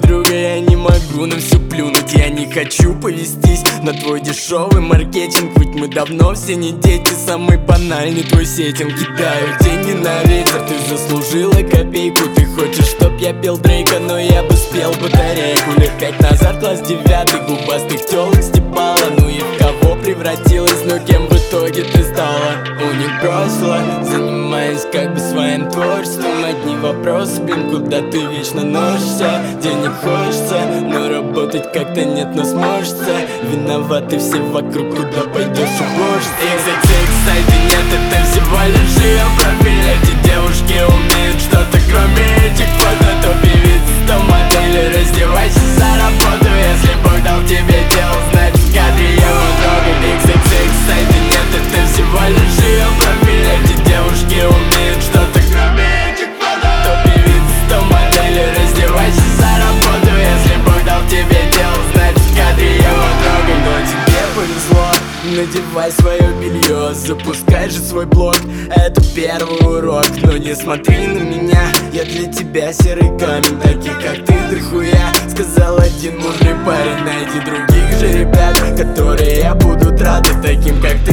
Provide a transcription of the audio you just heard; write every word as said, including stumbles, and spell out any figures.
друга я не могу на все плюнуть. Я не хочу повестись на твой дешевый маркетинг, ведь мы давно все не дети. Самый банальный твой сеттинг. Кидаю деньги на ветер, ты заслужила копейку. Ты хочешь, чтоб я пел Дрейка, но я бы спел батарейку. Лет пять назад, класс девятый, губастых тёлок стебала. Ну и в кого превратилась, но кем в итоге ты стала? У них бросила, занимаясь как бы своим творчеством. Одни вопросы, блин, куда ты вечно носишься? Денег хочется, но работать как-то нет, но сможется. Виноваты все вокруг, куда пойдешь убожиться. икс икс икс, сайта нет, это всего лишь ее профиль. Эти девушки умеют что-то кроме этих фото. То певица, то модели, раздевайся за работу. Если Бог дал тебе дело, значит в кадре его трогай. икс икс икс, сайта нет, это всего лишь ее профиль. Эти девушки умеют что-то кроме этих фото. То певица, то модели, раздевайся за работу. Если Бог дал тебе дело, значит в кадре его трогай. Но тебе повезло, надевай свое белье, запускай же свой блог, это первый урок. Но не смотри на меня, я для тебя серый камень. Таких как ты дохуя, сказал один мудрый парень. Найди других же ребят, которые будут рады таким как ты.